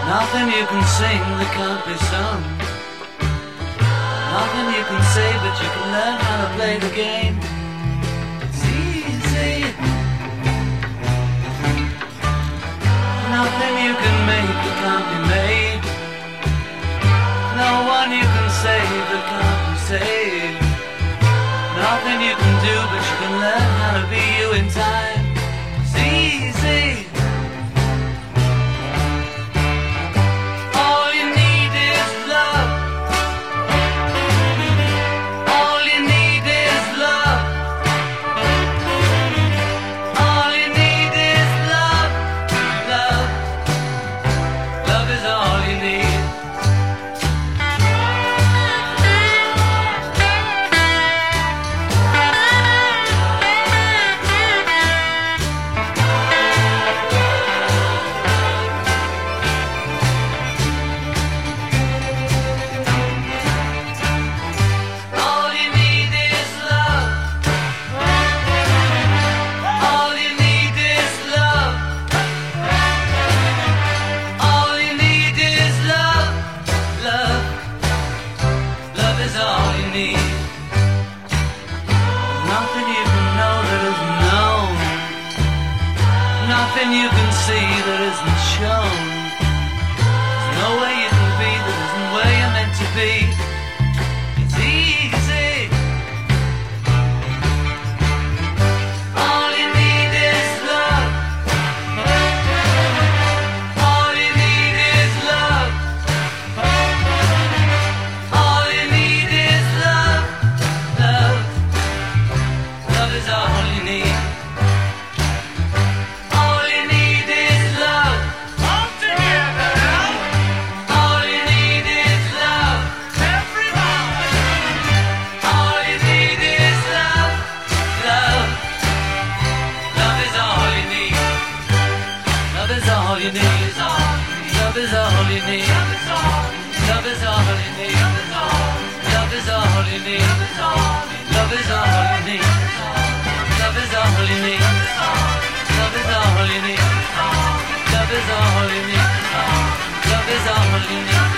Nothing you can sing that can't be sung. Nothing you can say, but you can learn how to play the game. It's easy. Nothing you can make that can't be made. No one you can save that can't be saved. Nothing you can do, but you can learn how to be you in time. It's easy. Nothing you can see that isn't shown. There's no way you can be that isn't where you're meant to be. It's easy. All you need is love. All you need is love. All you need is love. Love. Love is all you need. All you need. Love is all you need. Love is all you need. Love is all you need. Love is all you need. Love is all you need. Love is all you need. Love is all you need. Love is all you need.